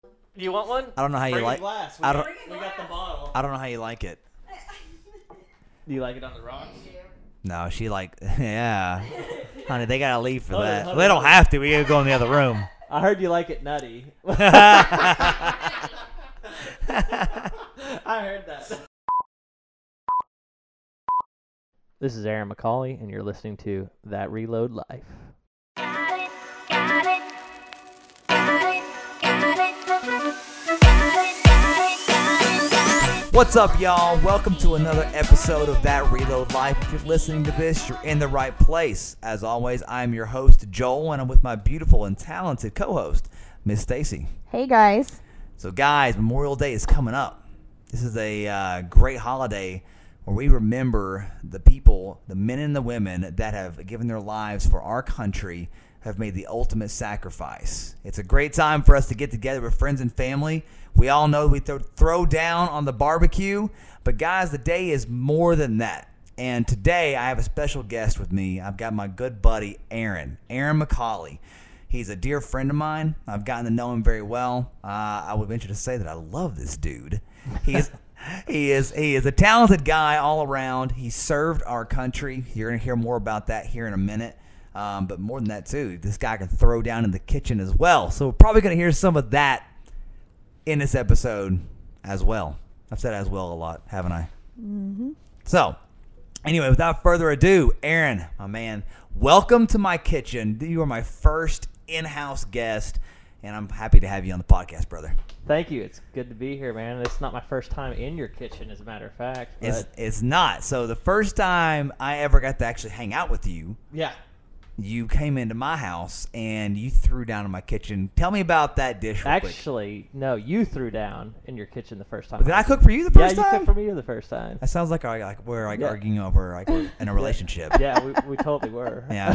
You want one? I don't know how you Bring like. a glass. I don't. We got the bottle. I don't know how you like it. Do you like it on the rocks? No, she like. Yeah, honey, they gotta leave for Hold on, that. hold They on, don't hold on. have to. We gotta go in the other room. I heard you like it nutty. I heard that. This is Aaron McCauley, and you're listening to That Reload Life. Got it, got it, got it, got it, got it, got it. What's up, y'all? Welcome to another episode of That Reload Life. If you're listening to this, you're in the right place. As always, I'm your host, Joel, and I'm with my beautiful and talented co-host, Miss Stacy. Hey guys. So, guys, Memorial Day is coming up. This is a great holiday where we remember the people, the men and the women that have given their lives for our country, have made the ultimate sacrifice. It's a great time for us to get together with friends and family. We all know we throw down on the barbecue, but guys, the day is more than that. And today I have a special guest with me. I've got my good buddy, Aaron McCauley. He's a dear friend of mine. I've gotten to know him very well. I would venture to say that I love this dude. He is a talented guy all around. He served our country. You're going to hear more about that here in a minute. But more than that, too, this guy can throw down in the kitchen as well. So we're probably going to hear some of that in this episode as well. I've said as well a lot, haven't I? Mm-hmm. So, anyway, without further ado, Aaron, my man, welcome to my kitchen. You are my first in-house guest, and I'm happy to have you on the podcast, brother. Thank you. It's good to be here, man. It's not my first time in your kitchen, as a matter of fact. But It's not. So the first time I ever got to actually hang out with you, yeah. you came into my house and you threw down in my kitchen. Tell me about that dish real quick. Actually, no, you threw down in your kitchen the first time. Did I cook for you the first Yeah, time? you cooked for me the first time. That sounds like we're Yeah. arguing over we're in a relationship. Yeah, we totally were. Yeah,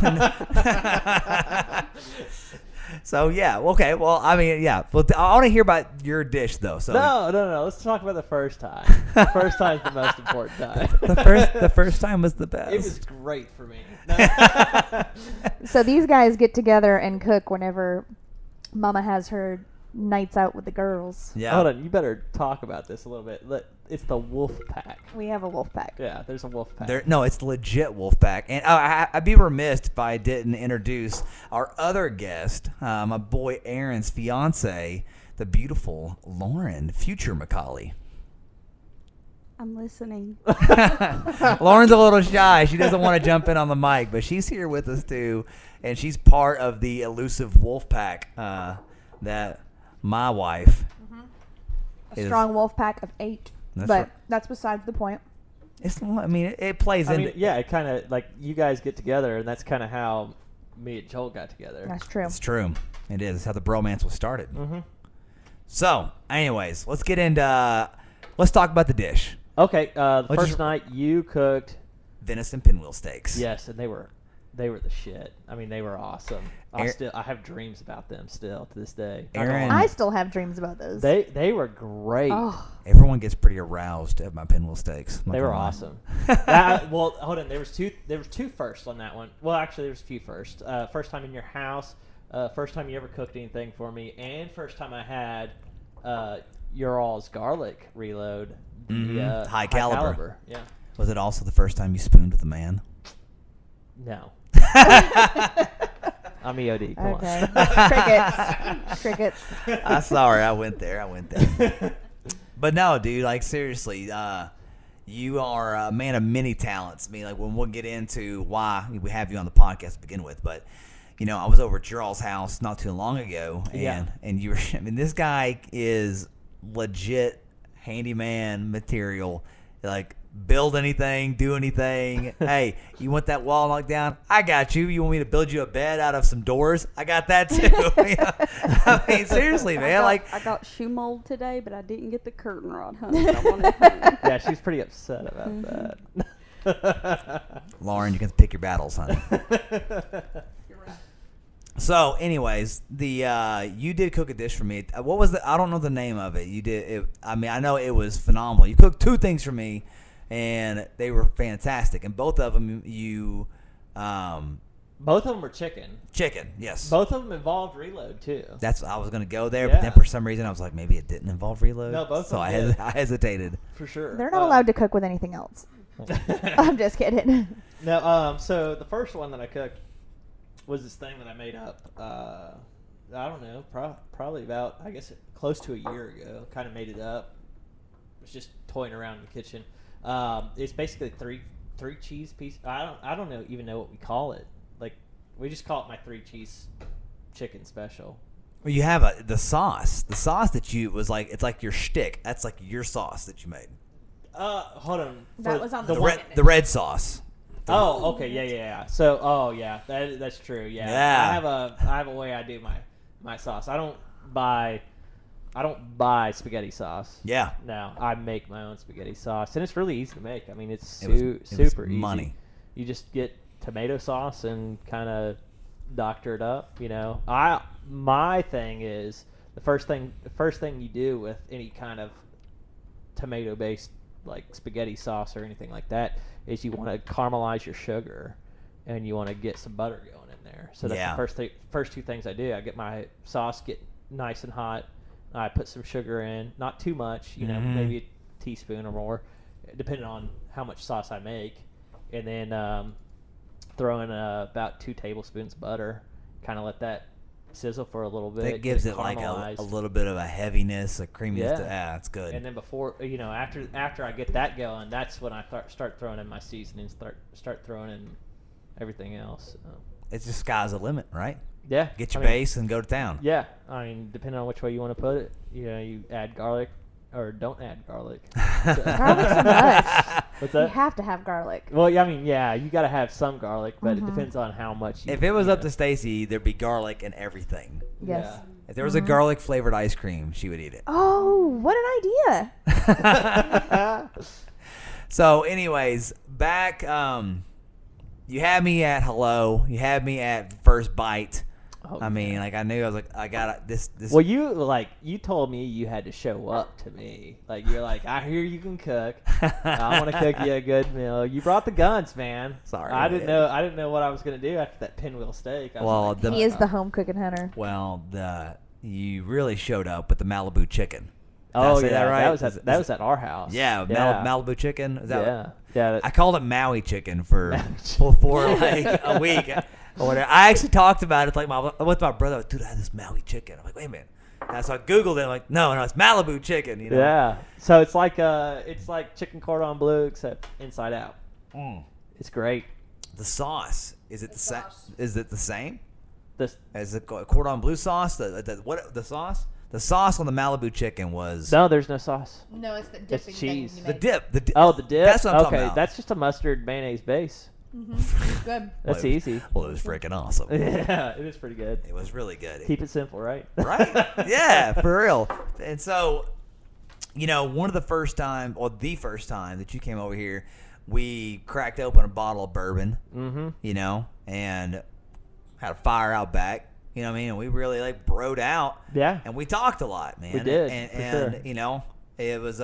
I know. So yeah, okay. Well, I mean, yeah. Well, I want to hear about your dish though. So No. Let's talk about the first time. The first time's the most important time. the first time was the best. It was great for me. So these guys get together and cook whenever Mama has her nights out with the girls. Yeah. Hold on, you better talk about this a little bit. It's the wolf pack. We have a wolf pack. Yeah, there's a wolf pack. No, it's legit Wolfpack. And I'd be remiss if I didn't introduce our other guest, my boy Aaron's fiance, the beautiful Lauren, future McCauley. I'm listening. Lauren's a little shy. She doesn't want to jump in on the mic, but she's here with us too. And she's part of the elusive Wolfpack that my wife A is. strong wolf pack of 8. That's But right. that's besides the point. I mean, it plays I into. mean, yeah, it kind of like you guys get together, and that's kind of how me and Joel got together. That's true. It's true. It is. It's how the bromance was started. Mm-hmm. So, anyways, let's get into. Let's talk about the dish. Okay, the Let's first just- night you cooked, Venison pinwheel steaks. yes, and they were the shit. I mean, they were awesome. I Aaron- have dreams about them still to this day. Aaron- I still have dreams about those. They were great. Oh, Everyone gets pretty aroused at my pinwheel steaks. I'm not They were gonna lie. awesome. Well, hold on. There was two firsts on that one. Well, actually, there was a few firsts. First time in your house. First time you ever cooked anything for me, and first time I had your all's garlic reload. The, Mhm. High caliber. Yeah. Was it also the first time you spooned with a man? No. I'm EOD. Come okay. on. Crickets. I'm sorry, I went there. But no, dude, like seriously, you are a man of many talents. I mean, like when we'll get into why we have you on the podcast to begin with, but you know, I was over at your all's house not too long ago, and you were. I mean, this guy is legit handyman material. Like build anything, do anything. Hey, you want that wall knocked down? I got you. You want me to build you a bed out of some doors? I got that too. I mean, seriously, man. I got shoe mold today, but I didn't get the curtain rod hung. I wanted hung. Yeah, she's pretty upset about that. Lauren, you can pick your battles, honey. So, anyways, you did cook a dish for me. What was I don't know the name of it. You did. I mean, I know it was phenomenal. You cooked 2 things for me, and they were fantastic. And both of them, you Both of them were chicken. Chicken, yes. Both of them involved reload too. I was gonna go there, Yeah. but then for some reason I was like, maybe it didn't involve reload. No, both of So them did. I hesitated. For sure. They're not allowed to cook with anything else. I'm just kidding. No, so the first one that I cooked was this thing that I made up. I don't know, probably about, I guess, close to a year ago. Kind of made it up. Was just toying around in the kitchen. It's basically three cheese pieces. I don't even know what we call it. Like, we just call it my 3 cheese chicken special. Well, you have the sauce. The sauce that you was like, it's like your shtick. That's like your sauce that you made. Hold on. That was on The the red sauce. Oh, okay, yeah. So, that's true. Yeah. Yeah. I have a way I do my sauce. I don't buy spaghetti sauce. Yeah. No, I make my own spaghetti sauce, and it's really easy to make. I mean, it's It was super easy. money. You just get tomato sauce and kind of doctor it up. You know, my thing is the first thing you do with any kind of tomato based like spaghetti sauce or anything like that is you want to caramelize your sugar, and you want to get some butter going in there. So that's Yeah. the first 2 things I do. I get my sauce get nice and hot. I put some sugar in, not too much, you know, Mhm. maybe a teaspoon or more, depending on how much sauce I make. And then throw in about 2 tablespoons of butter, kind of let that sizzle for a little bit. That gives get it like a caramelized. little bit of a heaviness, a creaminess. Yeah. Yeah, it's good. And then before, you know, after I get that going, that's when I start throwing in my seasonings, start throwing in everything else. It's just sky's the limit, right? Yeah. Get your I mean, base and go to town. Yeah, I mean, depending on which way you want to put it, you know, you add garlic or don't add garlic. Garlic's a must. What's You that? have to have garlic. Well, yeah, I mean, yeah, you got to have some garlic, but Mm-hmm. it depends on how much. If it was you up know. to Stacy, there'd be garlic in everything. Yes. If there was a garlic flavored ice cream, she would eat it. Oh, what an idea! Yeah. So, anyways, back. You had me at hello. You had me at first bite. Oh, I mean, like I knew I was like, I got this. Well, you told me you had to show up to me. Like you're like, I hear you can cook. I want to cook you a good meal. You brought the guns, man. Sorry, I didn't man. know. I didn't know what I was gonna do after that pinwheel steak. I was Well, like, the- He is the home cooking hunter. Well, you really showed up with the Malibu chicken. Did I Oh say yeah, that right? that was at our house. Yeah, yeah. Malibu chicken. Is that Yeah, yeah. I called it Maui chicken for Maui like a week or whatever. I actually talked about it. Like with my brother, dude, I had this Maui chicken. I'm like, wait a minute. And so I googled it. I'm like, no, it's Malibu chicken. You know? Yeah. So it's like chicken cordon bleu except inside out. Mm. It's great. The sauce is it the same? Is it the same This as the cordon bleu sauce? The sauce? The sauce on the Malibu chicken was no, there's no sauce. No, it's the dipping thing cheese. you the dip. The dip. Oh, the dip. That's what I'm okay, talking about. that's just a mustard mayonnaise base. Good. That's Well, easy. Well, it was freaking awesome. Yeah, it is pretty good. It was really good. Keep it simple, right? Right? Yeah, for real. And so, you know, one of the first time, or the first time that you came over here, we cracked open a bottle of bourbon, Mm-hmm. you know, and had a fire out back. You know what I mean? And we really like broed out. Yeah. And we talked a lot, man. We did, And, for and sure. you know, it was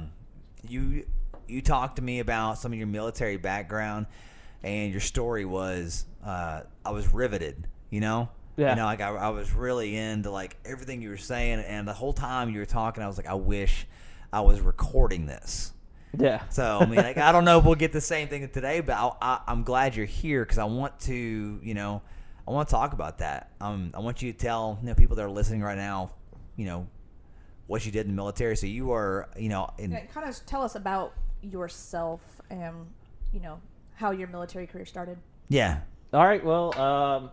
you talked to me about some of your military background, and your story was I was riveted, you know? Yeah. You know, like I was really into like everything you were saying, and the whole time you were talking, I was like, I wish I was recording this. Yeah. So I mean, like I don't know if we'll get the same thing today, but I'm glad you're here because I want to, you know, I want to talk about that. I want you to tell people that are listening right now, you know, what you did in the military. So you are, you know, Kind of tell us about yourself and, you know, how your military career started. yeah, All right. Well,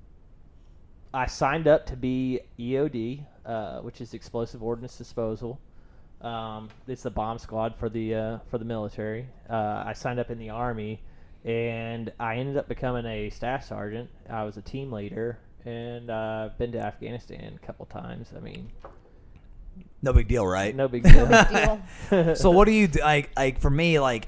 I signed up to be EOD, which is Explosive Ordnance Disposal. It's the bomb squad for the military. I signed up in the Army, and I ended up becoming a staff sergeant. I was a team leader, and I've been to Afghanistan a couple times. I mean, no big deal, right? no big deal. Deal. So what do you do? Like for me, like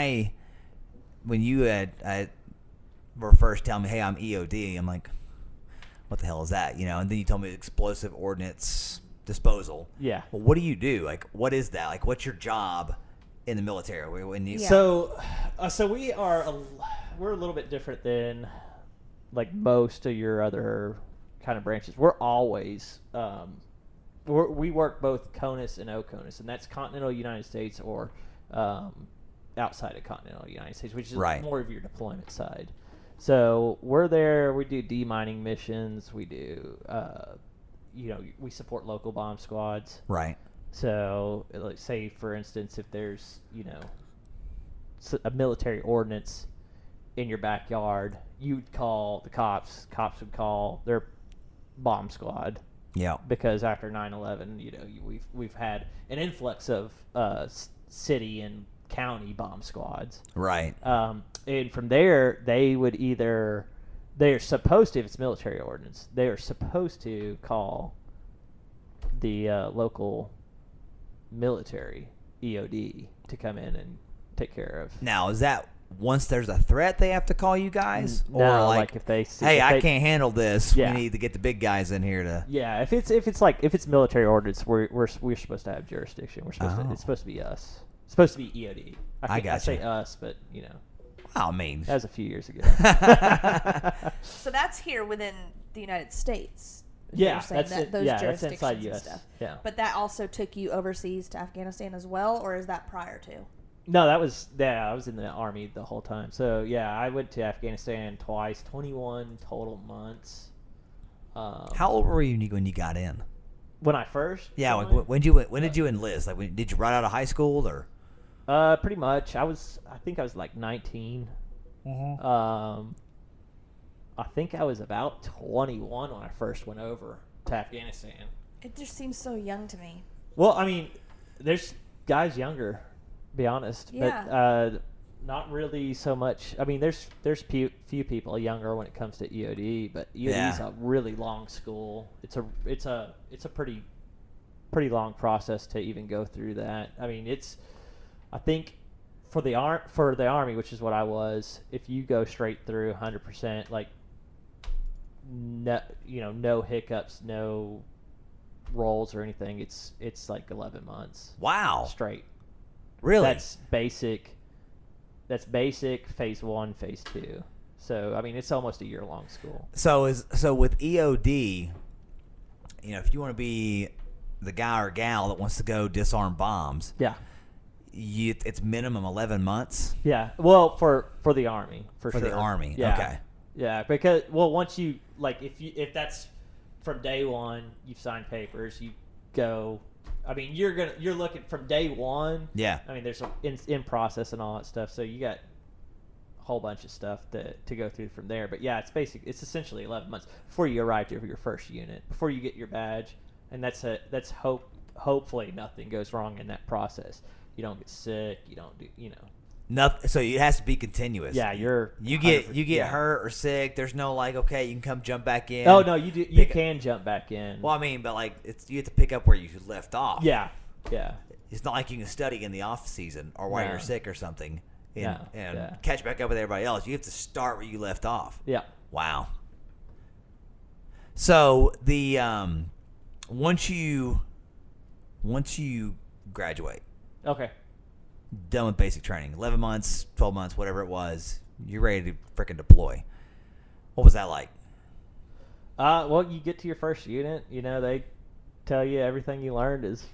when you were first telling me, hey, I'm EOD, I'm like, what the hell is that? You know, and then you told me explosive ordnance disposal. Yeah. Well, what do you do? Like, what is that? Like, what's your job in the military? When you Yeah. So we're a little bit different than like most of your other kind of branches, we're always we work both CONUS and OCONUS, and that's continental United States or outside of continental United States, which is Right. more of your deployment side. So we're there. We do demining missions. We do, we support local bomb squads. Right. So, like, say for instance, if there's a military ordinance in your backyard, you'd call the cops. Cops would call their bomb squad. Yeah. Because after 9/11, we've had an influx of city and county bomb squads. Right. And from there, they're supposed to, if it's military ordinance, they are supposed to call the local military EOD to come in and take care of. Now, is that once there's a threat they have to call you guys? No, or like if they see, hey, if I they- can't handle this. Yeah. We need to get the big guys in here to. Yeah, if it's military ordinance, we're supposed to have jurisdiction. Oh. It's supposed to be us. It's supposed to be EOD. I gotcha. say us, but I mean, that was a few years ago. So that's here within the United States. Yeah, You're saying that's that, it. those Yeah, that's jurisdictions inside and US. stuff. Yeah. But that also took you overseas to Afghanistan as well, or is that prior to? No, I was in the Army the whole time. So yeah, I went to Afghanistan twice, 21 total months. how old were you when you got in? When I first Yeah, like, joined? when did you enlist? Like, did you right out of high school or? Pretty much. I think I was like 19. I think I was about 21 when I first went over to Afghanistan. It just seems so young to me. Well, I mean, there's guys younger, to be honest, Yeah. but not really so much. I mean, there's few people younger when it comes to EOD, but EOD is Yeah. a really long school. It's a pretty long process to even go through that. I mean, I think for the Army, which is what I was, if you go straight through 100%, like no hiccups, no rolls or anything, it's like 11 months Wow. straight. Really? That's basic phase 1, phase 2. So I mean, it's almost a year-long school. So with EOD, if you want to be the guy or gal that wants to go disarm bombs, Yeah. it's minimum 11 months Yeah. Well, for the Army, for sure. the Army. Yeah. Okay. Yeah, because once you if that's from day one, you've signed papers, you go. I mean, you're looking from day one. Yeah. I mean, there's in process and all that stuff, so you got a whole bunch of stuff to go through from there. But yeah, it's essentially 11 months before you arrive to your first unit, before you get your badge, and hopefully nothing goes wrong in that process. You don't get sick. You don't do Nothing. So it has to be continuous. Yeah, You get 100%, yeah. hurt or sick. There's no like, okay, you can come jump back in. Oh no, you Pick- can jump back in. Well, I mean, but like you have to pick up where you left off. Yeah, yeah. It's not like you can study in the off season or while No. you're sick or something and No, yeah. catch back up with everybody else. You have to start where you left off. Yeah. Wow. So the once you graduate, Okay. done with basic training, 11 months, 12 months, whatever it was, you're ready to frickin' deploy. What was that like? Well, you get to your first unit. They tell you everything you learned is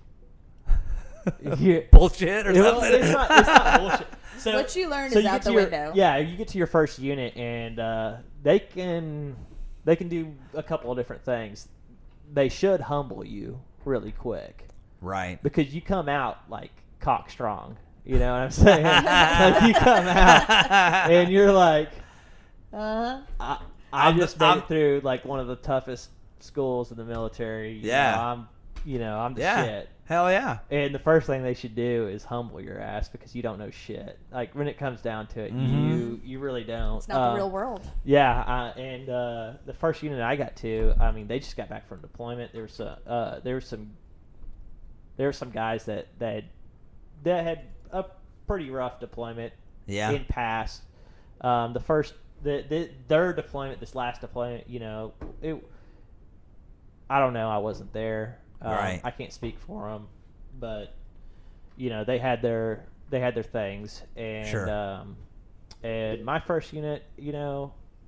Bullshit or Well, something? it's not bullshit. So, What you learned so is you out get the to your- window. Yeah, you get to your first unit, and they can do a couple of different things. They should humble you really quick Right. because you come out like cock strong. You know what I'm saying? Like you come out and you're like, I I'm just the- made I'm- it through like one of the toughest schools in the military. Yeah. I'm the Yeah. shit. Hell yeah. And the first thing they should do is humble your ass because you don't know shit. Like when it comes down to it, you really don't. It's not the real world. Yeah, and the first unit I got to, I mean, they just got back from deployment. There were some guys that had a pretty rough deployment. Yeah. In past, their deployment, this last deployment, I don't know. I wasn't there. Right. I can't speak for them, but they had their things, and Sure. and my first unit,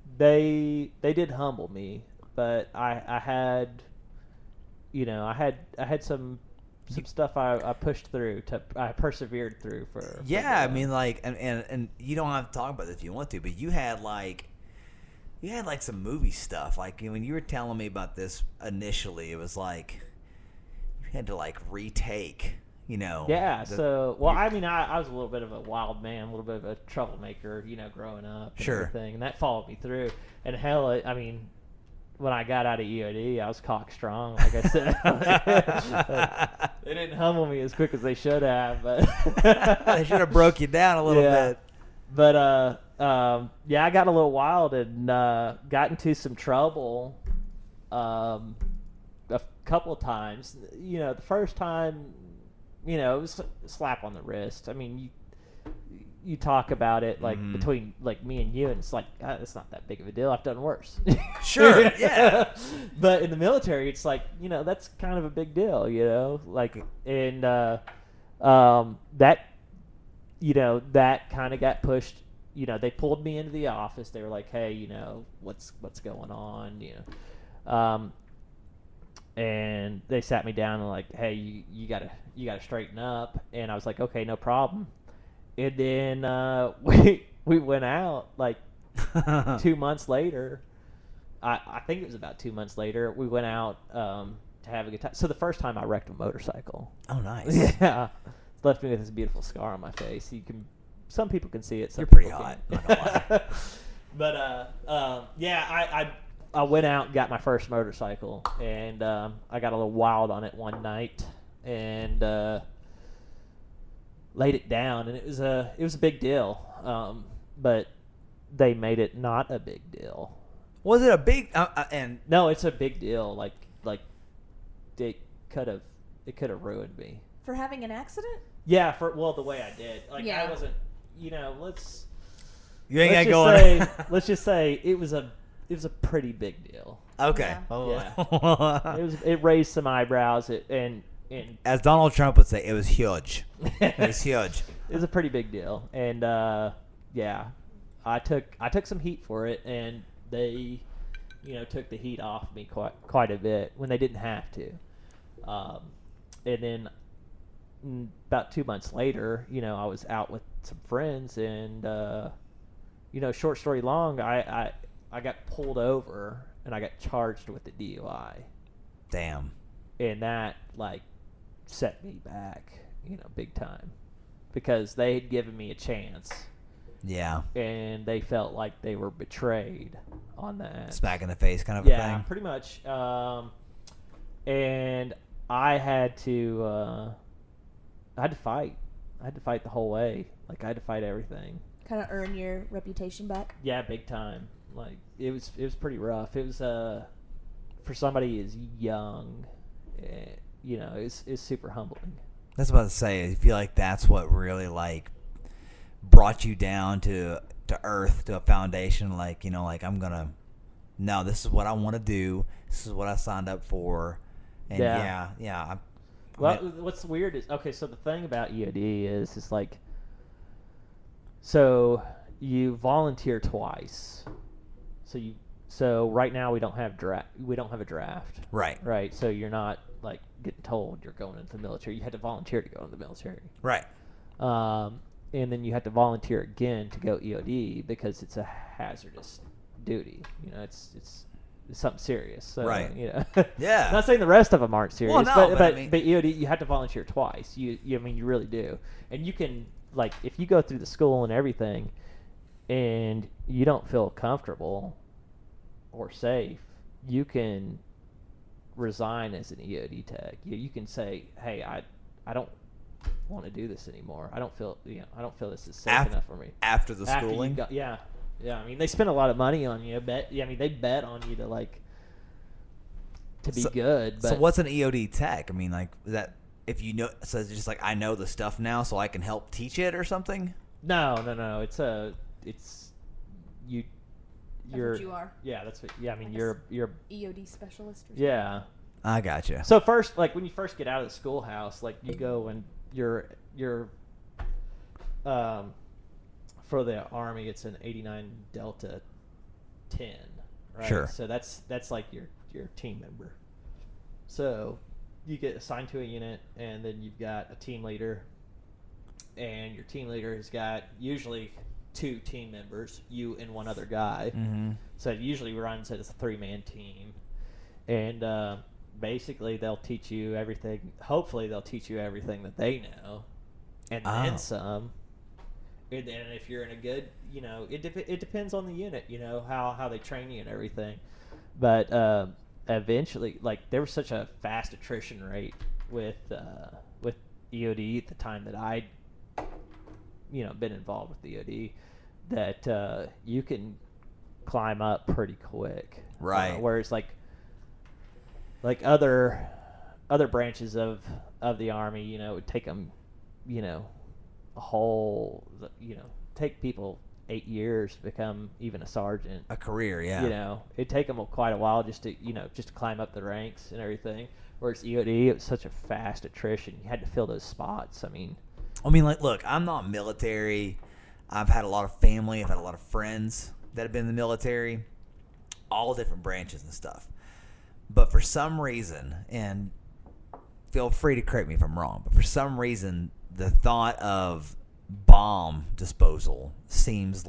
they did humble me, but I had, you know, I had some stuff I pushed through I persevered through for Yeah, I the- mean, like, and you don't have to talk about this if you want to, but you had like some movie stuff. Like when you were telling me about this initially, it was like you had to like retake, you know. Yeah, the- so well, I mean, I was a little bit of a wild man, a little bit of a troublemaker, you know, growing up, and Sure. everything, and that followed me through. And hell, I mean, when I got out of EOD, I was cock strong, like I said. Like, they didn't humble me as quick as they should have, but they should have broke you down a little Yeah. bit. But yeah, I got a little wild and got into some trouble a couple of times. You know, the first time, you know, it was a slap on the wrist. I mean, you talk about it like Mhm. between like me and you, and it's like it's not that big of a deal. I've done worse. Sure, yeah. But in the military, it's like, you know, that's kind of a big deal. You know, like, and that, you know, that kind of got pushed. You know, they pulled me into the office. They were like, "Hey, you know, what's going on?" You know, and they sat me down and like, "Hey, you gotta straighten up." And I was like, "Okay, no problem." And then we went out like 2 months later. I think it was about 2 months later. We went out to have a good time. So the first time I wrecked a motorcycle. Oh, nice. Yeah, it's left me with this beautiful scar on my face. Some people can see it. Some You're pretty people hot, can't. not gonna But yeah, I went out and got my first motorcycle, and I got a little wild on it one night and laid it down, and it was a big deal. But they made it not a big deal. Was it a big and No, it's a big deal. Like it could have ruined me. For having an accident? Yeah, the way I did. Like Yeah. I wasn't, you know, let's you ain't let's got just going? say, let's just say it was a pretty big deal. Okay. Yeah. Oh. It raised some eyebrows. And As Donald Trump would say, it was huge. It was huge. it was a pretty big deal. And yeah, I took some heat for it, and they, you know, took the heat off me quite a bit when they didn't have to. And then about 2 months later, you know, I was out with some friends, and you know, short story long, I got pulled over and I got charged with the DUI, Damn. and that like set me back, you know, big time, because they had given me a chance, Yeah. and they felt like they were betrayed on that. Smack in the face kind of Yeah, a thing. pretty much. And I had to fight. I had to fight the whole way. Like I had to fight everything. Kind of earn your reputation back. Yeah, big time. Like it was pretty rough. It was for somebody as young, you know, it's super humbling. That's what I was about to say. I feel like that's what really like brought you down to earth, to a foundation. Like, you know, like no, this is what I want to do. This is what I signed up for. And yeah. Well, what's weird is, okay, so the thing about EOD is like, so you volunteer twice. So right now we don't have a draft. Right. Right. So you're not like getting told you're going into the military. You had to volunteer to go into the military. Right. And then you have to volunteer again to go EOD because it's a hazardous duty. You know, it's something serious. So, Right. You know, Yeah. not saying the rest of them aren't serious, Well, no, but I mean- but EOD you have to volunteer twice. I mean, you really do. And you can, like, if you go through the school and everything, and you don't feel comfortable or safe, you can resign as an EOD tech. You can say, "Hey, I don't want to do this anymore. I don't feel this is safe enough for me." After the After you schooling? yeah. I mean, they spend a lot of money on you. They bet on you to be good. But So what's an EOD tech? I mean, like, is that if you know, so it's just like I know the stuff now, so I can help teach it or something? No. You're what you are? Yeah, that's what. Yeah, I mean, Like a you're EOD specialist or something. yeah. I gotcha. So first, like when you first get out of the schoolhouse, like you go and you're for the Army, it's an 89 Delta 10, right? Sure. So that's like your team member. So you get assigned to a unit, and then you've got a team leader, and your team leader has got usually 2 team members, you and one other guy. Mm-hmm. So it usually runs as a 3-man team, and basically they'll teach you everything. Hopefully they'll teach you everything that they know, and then some. And if you're in a good, it depends on the unit, how they train you and everything. But eventually, like, there was such a fast attrition rate with EOD at the time that I'd been involved with EOD, that you can climb up pretty quick. Right. Whereas like other branches of the Army, it would take them, a whole, take people 8 years to become even a sergeant. A career, yeah. It'd take them quite a while just to climb up the ranks and everything. Whereas EOD, it was such a fast attrition. You had to fill those spots. I mean, like, look, I'm not military. I've had a lot of family. I've had a lot of friends that have been in the military, all different branches and stuff. But for some reason, and feel free to correct me if I'm wrong, but for some reason, the thought of bomb disposal seems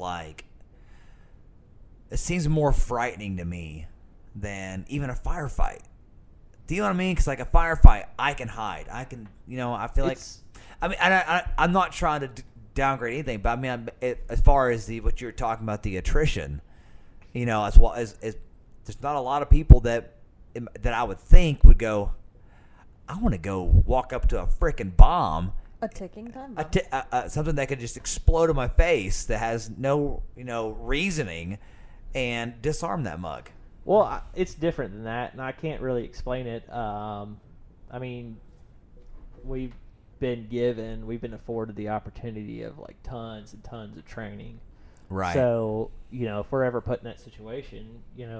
more frightening to me than even a firefight. Do you know what I mean? Because like a firefight, I can hide. I can, I feel like. I mean, I'm not trying to downgrade anything, but I mean, as far as what you're talking about, the attrition, as well as there's not a lot of people that I would think would go, I want to go walk up to a freaking bomb. A ticking time bomb. Something that could just explode in my face that has no, reasoning, and disarm that mug. Well, it's different than that, and I can't really explain it. I mean, we've been afforded the opportunity of like tons and tons of training. Right. So, if we're ever put in that situation,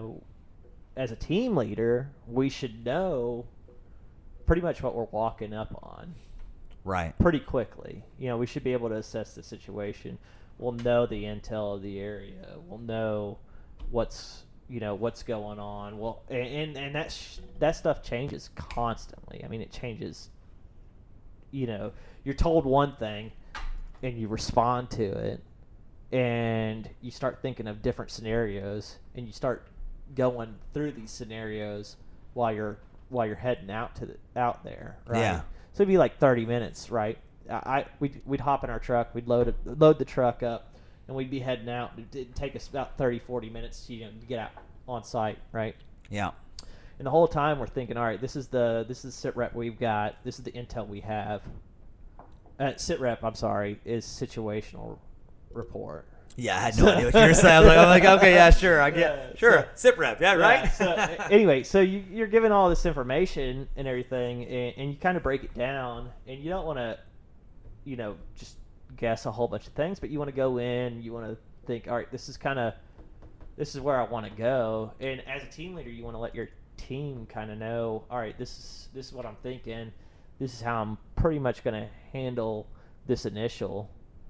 as a team leader, we should know pretty much what we're walking up on. Right. Pretty quickly. We should be able to assess the situation. We'll know the intel of the area. We'll know what's going on. Well, and that stuff changes constantly. I mean, it changes. You're told one thing, and you respond to it, and you start thinking of different scenarios, and you start going through these scenarios while you're heading out there, right? Yeah. So it'd be like 30 minutes, right? We'd hop in our truck, we'd load the truck up, and we'd be heading out. It'd take us about 30, 40 minutes to get out on site, right? Yeah. And the whole time we're thinking, all right, this is the sit rep we've got. This is the intel we have. Sit rep, I'm sorry, is situational report. Yeah, I had no idea what you were saying. I was like, okay, yeah, sure, I get, sure, sit rep, yeah, right. So anyway, so you're given all this information and everything, and you kind of break it down, and you don't want to, just guess a whole bunch of things, but you want to go in, you want to think, all right, this is where I want to go, and as a team leader, you want to let your team kind of know, all right, this is what I'm thinking, this is how I'm pretty much going to handle this initial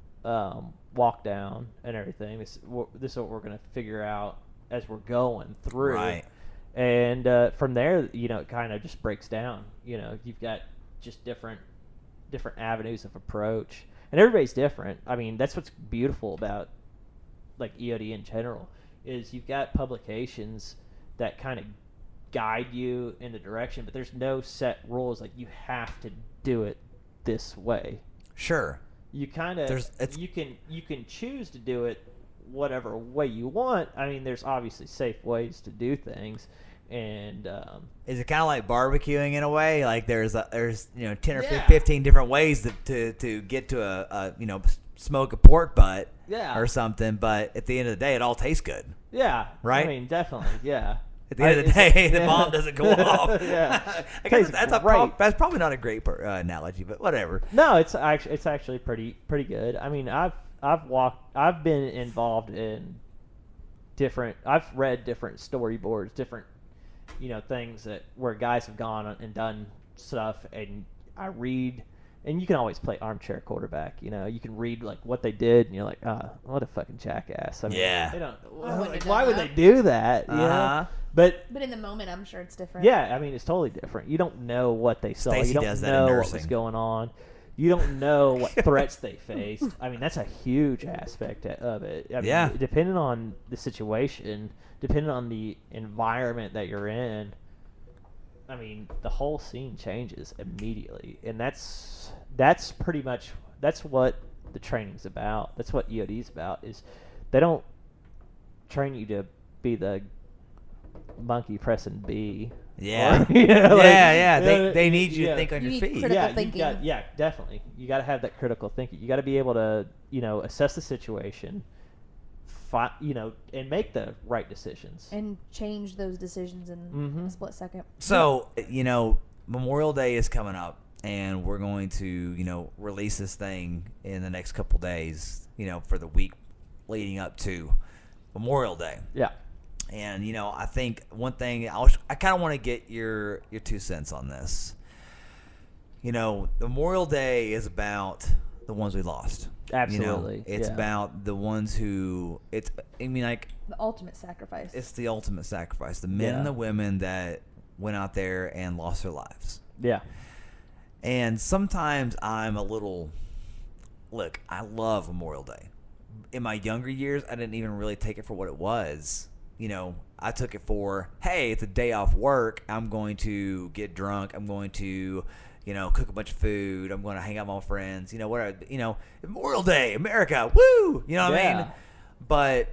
walk down and everything. This is what we're going to figure out as we're going through. Right. And from there, it kind of just breaks down. You've got just different avenues of approach, and everybody's different. I mean, that's what's beautiful about like EOD in general is you've got publications that kind of guide you in the direction, but there's no set rules like you have to do it this way. Sure. You kind of you can choose to do it whatever way you want. I mean, there's obviously safe ways to do things, and is it kind of like barbecuing in a way? Like there's 10 or 15 different ways to get to a smoke a pork butt or something, but at the end of the day, it all tastes good. Yeah, right. I mean, definitely, yeah. At the end of the day, the bomb doesn't go off. Yeah, I guess that's probably not a great analogy, but whatever. No, it's actually pretty good. I mean, I've been involved in I've read different storyboards, different things where guys have gone and done stuff, and I read and you can always play armchair quarterback. You know, you can read like what they did, and you're like, what a fucking jackass. I mean, Yeah. They don't. wouldn't Like, have why done would that. they do that? You Uh-huh. know? But But in the moment, I'm sure it's different. yeah, I mean, it's totally different. You don't know what they saw. Stacey You don't does that in know what was nursing. going on. You don't know what threats they faced. I mean, that's a huge aspect of it. I mean, Yeah. depending on the situation, depending on the environment that you're in, I mean, the whole scene changes immediately, and that's pretty much what the training's about. That's what EOD's about. Is they don't train you to be the monkey pressing B. Yeah. Or, you know, like, yeah. you know, They need you yeah. to think on You your need feet. critical yeah, thinking. yeah, definitely. You got to have that critical thinking. You got to be able to, assess the situation, and make the right decisions. And change those decisions in Mhm. a split second. So, Memorial Day is coming up, and we're going to, release this thing in the next couple days, for the week leading up to Memorial Day. Yeah. And, I think one thing, I kind of want to get your 2 cents on this. Memorial Day is about the ones we lost. Absolutely. It's yeah. about the ones who, The ultimate sacrifice. it's the ultimate sacrifice. The men Yeah. and the women that went out there and lost their lives. Yeah. And sometimes I'm a little, look, I love Memorial Day. In my younger years, I didn't even really take it for what it was. I took it for, hey, it's a day off work. I'm going to get drunk. I'm going to, cook a bunch of food. I'm going to hang out with my friends. Memorial Day, America, woo! You know what I mean? Yeah. But,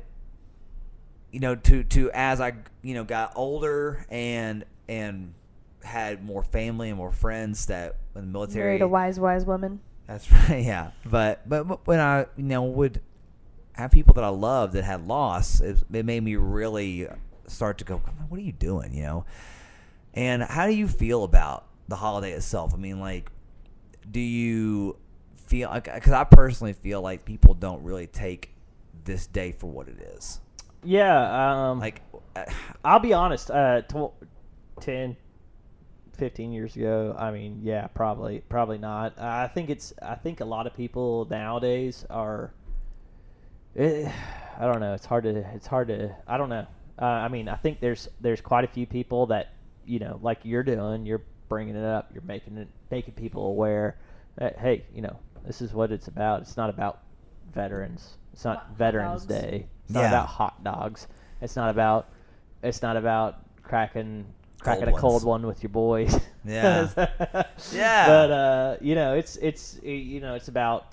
to as I, got older and had more family and more friends that in the military. Married a wise woman. That's right, yeah. But when I would have people that I loved that had lost, it made me really start to go, come on, what are you doing, And how do you feel about the holiday itself? I mean, like, do you feel like, because I personally feel like people don't really take this day for what it is. Yeah. Like, I'll be honest. 10, 15 years ago, I mean, yeah, probably not. I think a lot of people nowadays are. I don't know. It's hard to. I don't know. I mean, I think there's quite a few people that like you're doing. You're bringing it up. You're making people aware that, hey, this is what it's about. It's not about veterans. It's not Hot Veterans dogs. Day. It's not Yeah. about hot dogs. It's not about cracking Cold a cold ones. one with your boys. Yeah. Yeah. But it's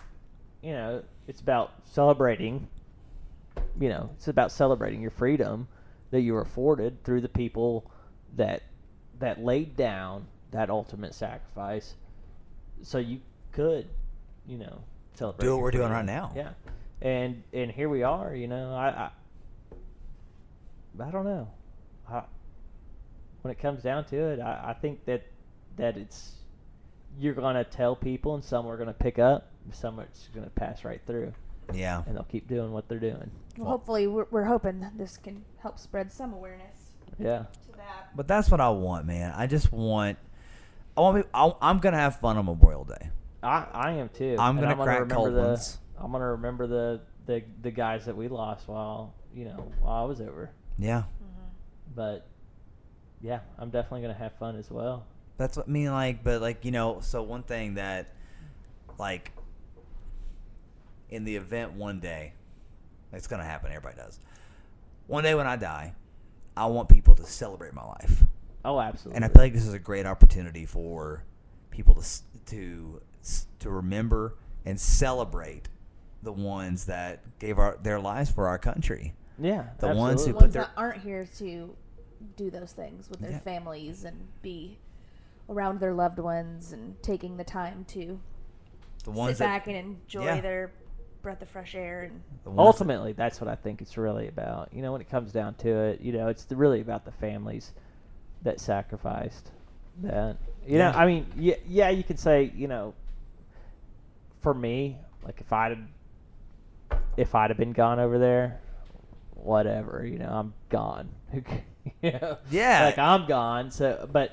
about celebrating. It's about celebrating your freedom that you were afforded through the people that laid down that ultimate sacrifice, so you could, celebrate. Do what your we're doing freedom. right now. Yeah, and here we are. I don't know. When it comes down to it, I think that it's you're gonna tell people, and some are gonna pick up, and some are just gonna pass right through, Yeah. and they'll keep doing what they're doing. Well, hopefully, we're hoping that this can help spread some awareness Yeah. to that. But that's what I want, man. I'm gonna have fun on Memorial Day. I am too. I'm And gonna crack remember cold ones. I'm gonna remember the guys that we lost while I was over. Yeah. But yeah, I'm definitely gonna have fun as well. That's what I mean, like, but like, so one thing that, like, in the event one day, it's gonna happen, everybody does. One day when I die, I want people to celebrate my life. Oh, absolutely. And I feel like this is a great opportunity for people to remember and celebrate the ones that gave their lives for our country. yeah, the ones who absolutely. put Ones their- that aren't here to do those things with their Yeah. families and be around their loved ones and taking the time to The ones sit that back and enjoy Yeah. their breath of fresh air. And the ones Ultimately, that's what I think it's really about. When it comes down to it, it's really about the families that sacrificed that. Yeah. I mean, yeah, you could say, for me, like if I'd have been gone over there, whatever, I'm gone. Yeah. like I'm gone. So, but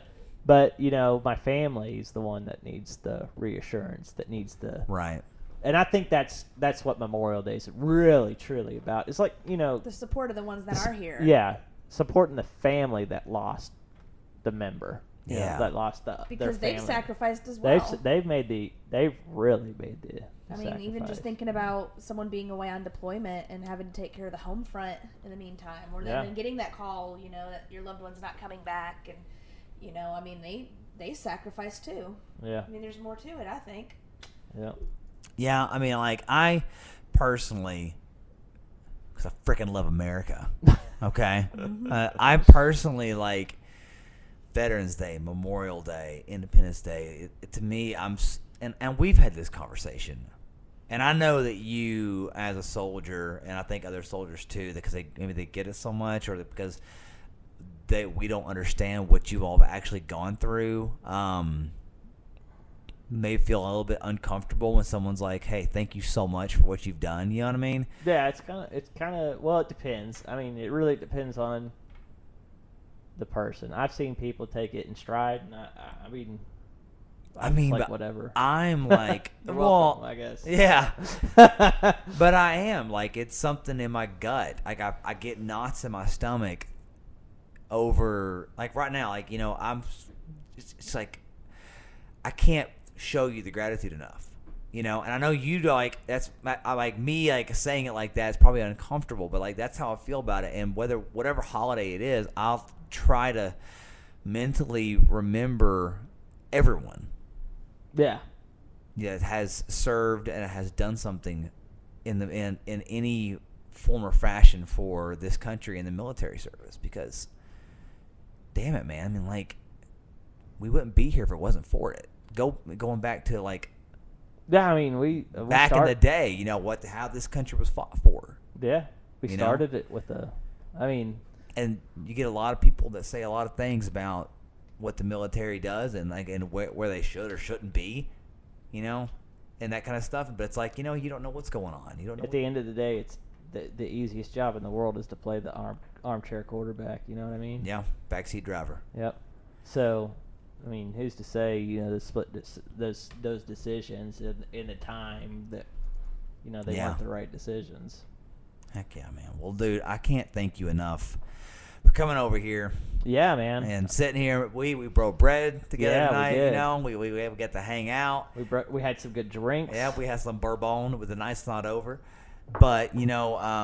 But my family's the one that needs the reassurance, that needs the Right. And I think that's what Memorial Day is really truly about. It's like The support of the ones that are here. yeah, supporting the family that lost the member. Yeah. That lost their Because they've family. sacrificed as well. They've really made the I mean, even just sacrifice. thinking about someone being away on deployment and having to take care of the home front in the meantime, or Yeah. then getting that call, that your loved one's not coming back, and I mean, they sacrifice too. Yeah. I mean, there's more to it, I think. Yeah. Yeah, I mean, like, I personally, because I freaking love America, okay? I personally like Veterans Day, Memorial Day, Independence Day. To me, and we've had this conversation, and I know that you, as a soldier, and I think other soldiers too, because maybe they get it so much, or because we don't understand what you've all actually gone through. May feel a little bit uncomfortable when someone's like, "Hey, thank you so much for what you've done." You know what I mean? Yeah, it's kind of well, it depends. I mean, it really depends on the person. I've seen people take it in stride, and I mean, like but whatever. I'm like, You're well, welcome, I guess. yeah, but I am like, it's something in my gut. Like I get knots in my stomach over, like right now, like it's like I can't show you the gratitude enough, and I know you like I like me like saying it like that is probably uncomfortable, but like that's how I feel about it. And whatever holiday it is, I'll try to mentally remember everyone Yeah. that has served and has done something in any form or fashion for this country in the military service, because damn it, man, I mean, like, we wouldn't be here if it wasn't for it. Going back to like Yeah, I mean, we back in the day, how this country was fought for. Yeah, we You know? started it with And you get a lot of people that say a lot of things about what the military does and where they should or shouldn't be, and that kind of stuff. But it's like, you don't know what's going on. You don't know. at the end of the day, it's the easiest job in the world is to play the armchair quarterback. You know what I mean? Yeah, backseat driver. Yep. So, I mean, who's to say the split those decisions in the time that they Yeah. weren't the right decisions. Heck yeah, man. Well, dude, I can't thank you enough for coming over here Yeah, man. and sitting here. We broke bread together Yeah, we tonight. did. We got to hang out. We had some good drinks. Yeah, we had some bourbon with a nice not over. But you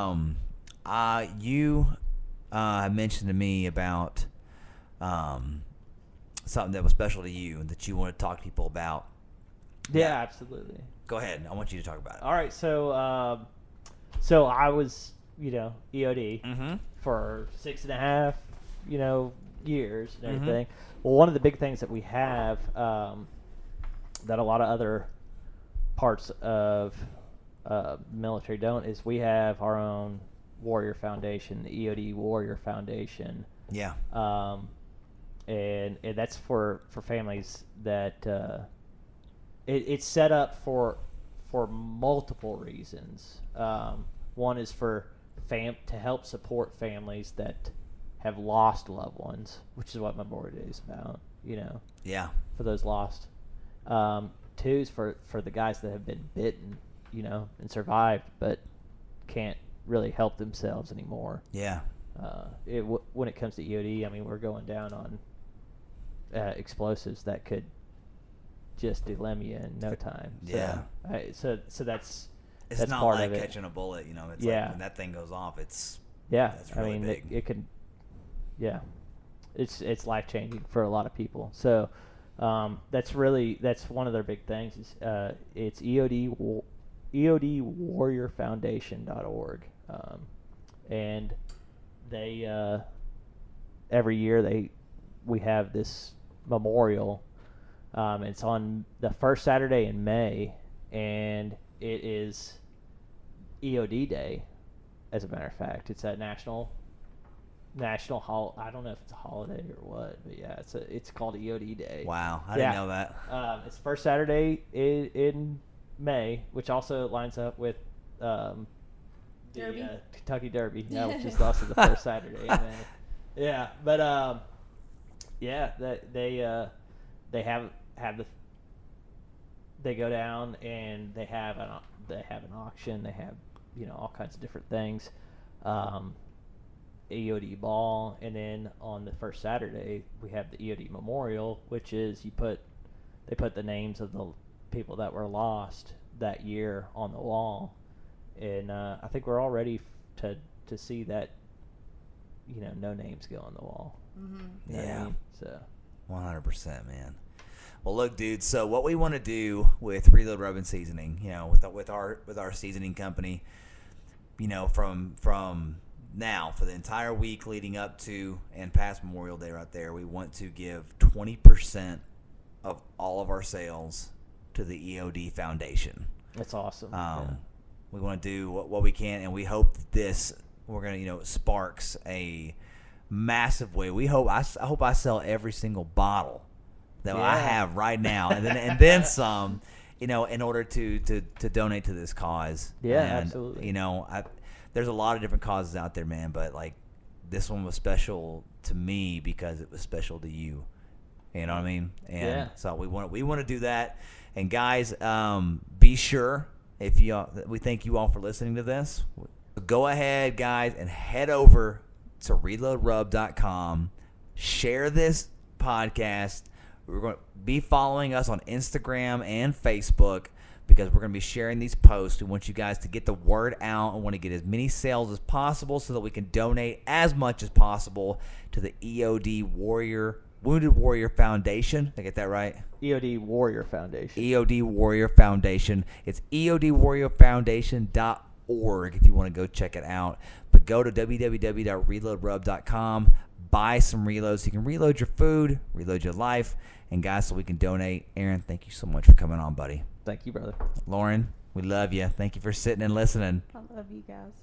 mentioned to me about something that was special to you and that you want to talk to people about. Yeah, absolutely. Go ahead. I want you to talk about it. All right, so so I was EOD Mm-hmm. for 6.5 years and Mhm. everything. Well, one of the big things that we have that a lot of other parts of military don't is we have our own Warrior Foundation, the EOD Warrior Foundation. Yeah. And that's for families that it's set up for multiple reasons. One is to help support families that have lost loved ones, which is what Memorial Day is about. Yeah. For those lost. Two is for the guys that have been bitten, and survived, but can't really help themselves anymore. Yeah. When it comes to EOD, I mean, we're going down on explosives that could just delim you in no time. So, Yeah. So that's It's not part like of it. catching a bullet. It's Yeah. like when that thing goes off, it's Yeah, That's really I mean, big. it can. Yeah, it's life changing for a lot of people. So that's one of their big things. Is it's EODWarriorFoundation.org, and they every year we have this memorial. It's on the first Saturday in May, and it is EOD Day. As a matter of fact, it's a national I don't know if it's a holiday or what, but yeah, it's called EOD Day. wow. I Yeah. didn't know that. It's the first Saturday in May, which also lines up with the Derby? Kentucky Derby, which is also the first Saturday in May. Yeah, but Yeah, they have the they go down and they have an auction. They have all kinds of different things. EOD ball, and then on the first Saturday we have the EOD memorial, which is they put the names of the people that were lost that year on the wall, and I think we're all ready to see that no names go on the wall. Mm-hmm. You know what I mean? So 100%, man. Well, look, dude. So what we want to do with Reload Rub and Seasoning, with our seasoning company, from now for the entire week leading up to and past Memorial Day, right there, we want to give 20% of all of our sales to the EOD Foundation. that's awesome. We want to do what we can, and we hope that we're gonna sparks a massive way. I hope I sell every single bottle that I have right now, and then some, in order to donate to this cause. Yeah, and, absolutely. There's a lot of different causes out there, man, but like this one was special to me because it was special to you. You know what I mean? And so we want to do that. And guys, be sure we thank you all for listening to this. Go ahead, guys, and head over to reloadrub.com. Share this podcast. We're going to be following us on Instagram and Facebook because we're going to be sharing these posts. We want you guys to get the word out. I want to get as many sales as possible so that we can donate as much as possible to the EOD Wounded Warrior Foundation. Did I get that right? EOD Warrior Foundation. EOD Warrior Foundation. It's EODWarriorFoundation.org if you want to go check it out. But go to www.reloadrub.com. Buy some reloads so you can reload your food, reload your life, and guys, so we can donate. Aaron, thank you so much for coming on, buddy. Thank you, brother. Lauren, we love you. Thank you for sitting and listening. I love you guys.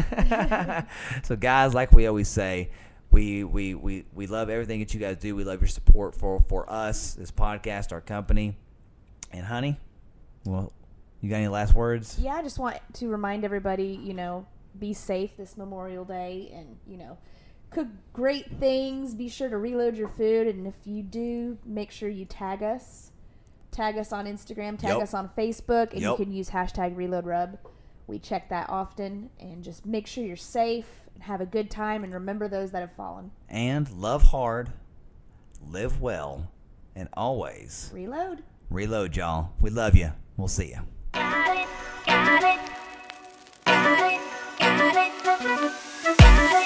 So, guys, like we always say, we love everything that you guys do. We love your support for us, this podcast, our company. And, honey, well, you got any last words? Yeah, I just want to remind everybody, be safe this Memorial Day and, cook great things. Be sure to reload your food. And if you do, make sure you tag us. Tag us on Instagram, tag us on Facebook, and you can use #ReloadRub. We check that often. And just make sure you're safe and have a good time and remember those that have fallen. And love hard, live well, and always Reload. reload, y'all. We love you. We'll see you. Got it, got it, got it, got it.